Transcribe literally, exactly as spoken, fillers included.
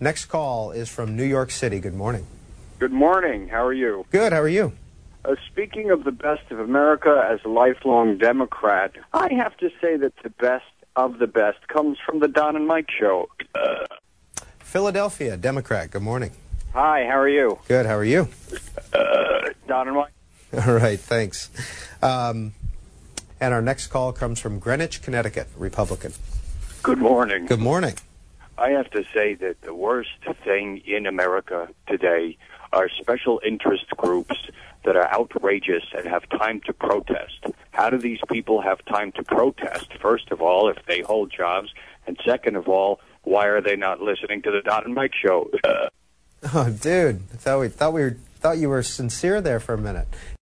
Next call is from New York City. Good morning. Good morning. How are you? Good. How are you? Uh, speaking of the best of America, as a lifelong Democrat, I have to say that the best of the best comes from the Don and Mike show. Uh, Philadelphia, Democrat. Good morning. Hi, how are you? Good. How are you? Uh, Don and Mike. All right. Thanks. Um, and our next call comes from Greenwich, Connecticut, Republican. Good morning. Good morning. I have to say that the worst thing in America today are special interest groups that are outrageous and have time to protest. How do these people have time to protest? First of all, if they hold jobs, and second of all, why are they not listening to the Don and Mike show? Uh. Oh, dude, I thought we thought we were, thought you were sincere there for a minute.